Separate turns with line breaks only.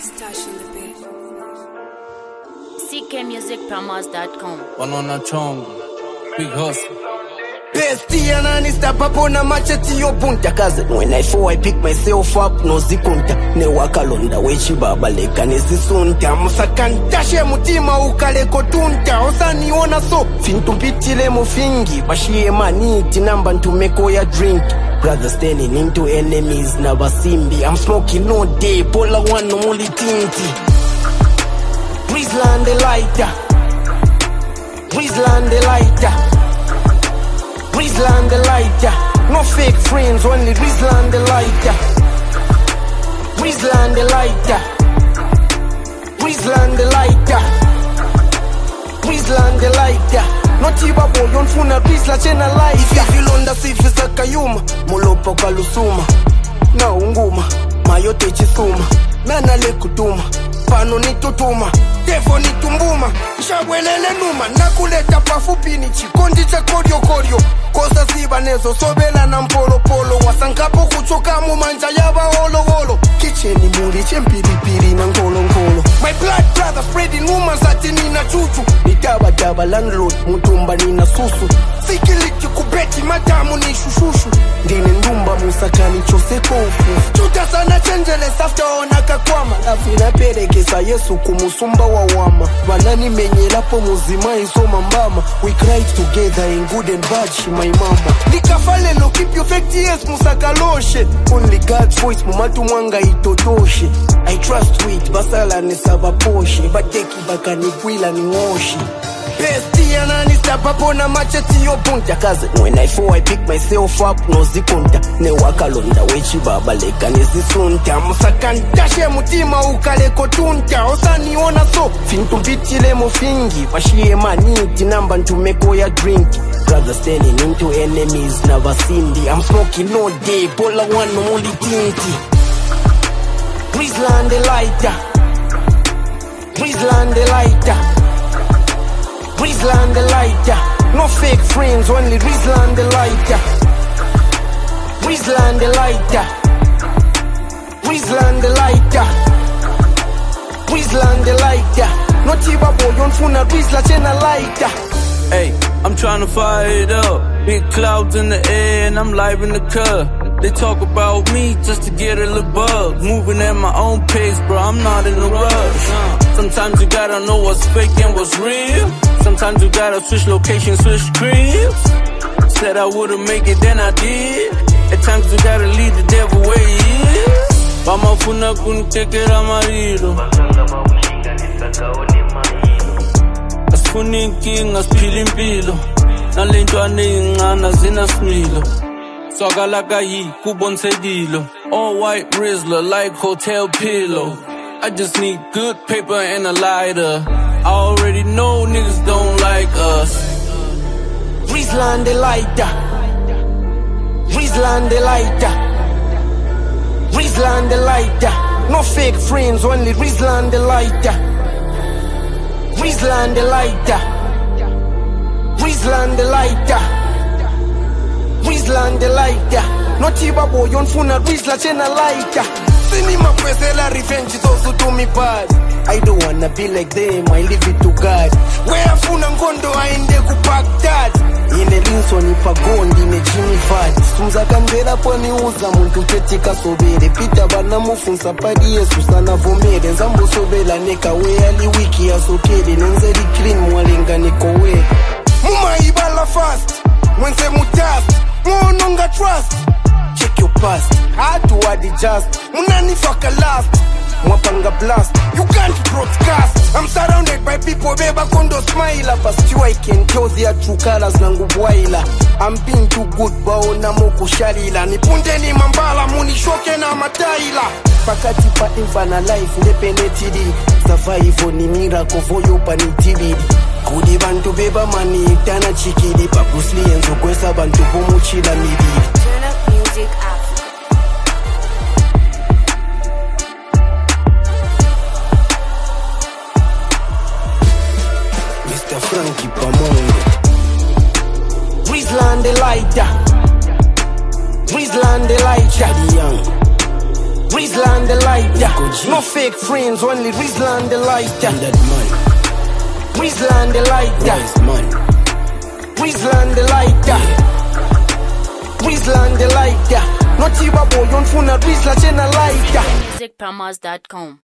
CKmusicpromos.com.
Banana chongo, big hustle.
Bestia nani step up on a machete yo punta kaze. When I fall I pick myself up no zikunta. Ne wakalonda wechi baba leka nesisunta. Musakanta she mutima ukale kotunta. Osani ona so fintumpitile mufingi. Bashie maniti namba ntumeko ya drink. Brothers turning into enemies na basimbi. I'm smoking no day, pola one no muli tinti. Rizland the lighter. Rizland the lighter. Rizland the lighter. No fake friends, only Rizland the lighter. Rizland the lighter. Rizland the lighter. Rizland the lighter. No tiba boy, yon funa Rizla chena lighter. If you londa sifi sa kayuma, molopa kalusuma. Na unguma, mayote chisuma. Nana le kutuma, pano ni tutuma. Defo ni tumbuma, shabwelele numa. Nakuleta pafupi ni chikondi cha koryo koryo. Kosa siba nezo sobela na mpolo polo. Wasankapo kuchoka mumanja yaba holo holo. Kicheni muri chempiripiri na ngolo ngolo. My blood brother spreading rumors ati nina chuchu. Nitaba daba landlord mutumba nina susu. Sikiliki kubeti matamu ni shushushu. Ndine ndumba musakani chose kofu. Chuta sana changeles after onaka kwama. Lafina perekesa Yesu kumusumba wa wama. Wanani menyelapo muzima isoma mbama. We cried together in good and bad she my mama. Nikafale no keep your fact yes musakaloshe. Only God's voice mumatu mwanga itotoshe. I trust with basala nesaba poshe. Bateki baka nikwila ni ngoshi. Bestia nani step up on a machete yo punta kaze. When I fall I pick myself up no zikunta. Ne wakalonda wechi baba leka nesisunta. Musakanta she mutima ukale kotunta. Osani ona so fintumpitile mufingi. Bashie maniti namba ntumeko ya drink. Brothers turning into enemies na basindi. I'm smoking no day, pola one no muli tinti. Rizland the lighter. Rizland the lighter. Rizland the lighter. No fake friends, only Rizland the lighter. Rizland the lighter. Rizland the lighter. Rizland the lighter. No tiba boy, yon funa Rizla chena lighter.
Hey, I'm trying to fire it up. Big clouds in the air and I'm live in the car. They talk about me just to get a little buzz. Moving at my own pace, bro, I'm not in a rush. Sometimes you gotta know what's fake and what's real. Sometimes you gotta switch locations, switch cribs. Said I wouldn't make it, then I did. At times you gotta lead the devil where he is. Bamafuna kunitekera mariro. Asifuni inkinga siphila impilo. Nalentwane incana zina smilo. Swagalaka yi kubonsedilo. All white Rizla like hotel pillow. I just need good paper and a lighter. I already know niggas don't like us.
Rizland the lighter. Rizland the lighter. Rizland the lighter. No fake friends, only Rizland the lighter. Rizland the lighter. Rizland the lighter. Rizland the lighter. No tiba boy, yon funa Rizla chena lighter. Cinema presela revenge those do me bad. I don't wanna be like them, I leave it to God. Where funa ngondo aende kupaktat. Ine linso ni pagondi ne chini fat. Sumza kambela poni uza muntu ketika sobere. Pita bana mufunsa padi Yesu sana vomere. Nzambo sobela neka we ali wiki ya sokele. Nenzeli clean mwalenga niko we. Muma ibala fast. Mwense mutast. Mononga trust. Check your past. Hard to adjust. Munani fucker last. Mwapanga blast. You can't broadcast. I'm surrounded by people. Beba kondo smile. Past you I can tell their true colors. Nangu bwaila. I'm being too good. Baona moku shalila. Nipunde ni mambala. Muni shoke na mataila. Pakati pa infana life. Ndepenetidi. Survival ni miracle. Voyo panitidi. Kudi bantu beba mani. Itana chikidi. Papusli enzo kwesa bantu bumuchila midi.
Turn up music Africa.
Mr. Frankie Pamongo. Rizland the lighter. Rizland the lighter. Rizland the lighter. No fake friends, only Rizla and the lighter.
And that money.
Rizla and the lighter.
Wise money.
Rizla and the lighter. Rizla and the lighter. Not Tiba boy, on phone Rizla chena lighter.
musicpromise.com.